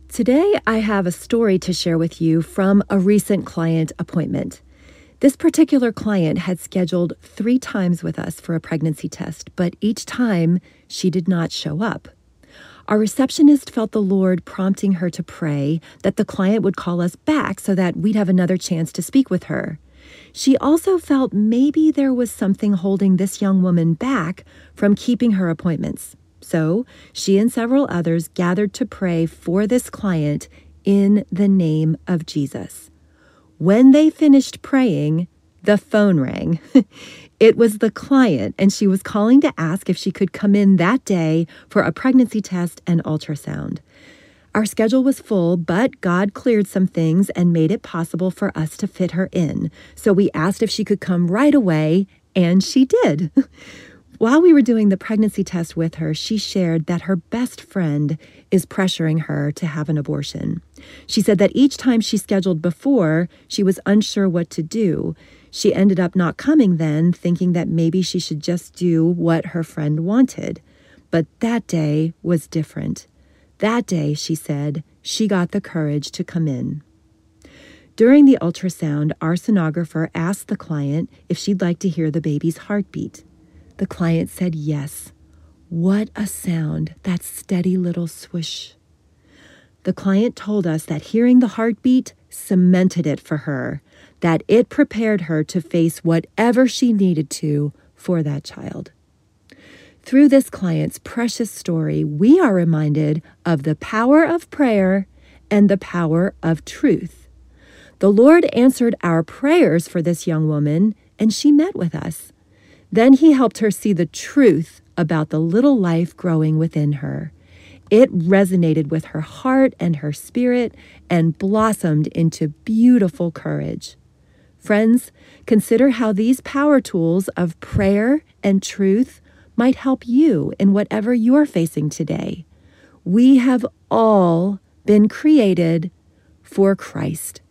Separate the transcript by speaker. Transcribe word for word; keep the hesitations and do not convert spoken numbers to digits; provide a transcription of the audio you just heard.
Speaker 1: Today, I have a story to share with you from a recent client appointment. This particular client had scheduled three times with us for a pregnancy test, but each time she did not show up. Our receptionist felt the Lord prompting her to pray that the client would call us back so that we'd have another chance to speak with her. She also felt maybe there was something holding this young woman back from keeping her appointments. So she and several others gathered to pray for this client in the name of Jesus. When they finished praying, the phone rang. It was the client, and she was calling to ask if she could come in that day for a pregnancy test and ultrasound. Our schedule was full, but God cleared some things and made it possible for us to fit her in. So we asked if she could come right away, and she did. While we were doing the pregnancy test with her, she shared that her best friend is pressuring her to have an abortion. She said that each time she scheduled before, she was unsure what to do. She ended up not coming then, thinking that maybe she should just do what her friend wanted. But that day was different. That day, she said, she got the courage to come in. During the ultrasound, our sonographer asked the client if she'd like to hear the baby's heartbeat. The client said yes. What a sound, that steady little swish. The client told us that hearing the heartbeat cemented it for her, that it prepared her to face whatever she needed to for that child. Through this client's precious story, we are reminded of the power of prayer and the power of truth. The Lord answered our prayers for this young woman, and she met with us. Then he helped her see the truth about the little life growing within her. It resonated with her heart and her spirit and blossomed into beautiful courage. Friends, consider how these power tools of prayer and truth might help you in whatever you're facing today. We have all been created for Christ.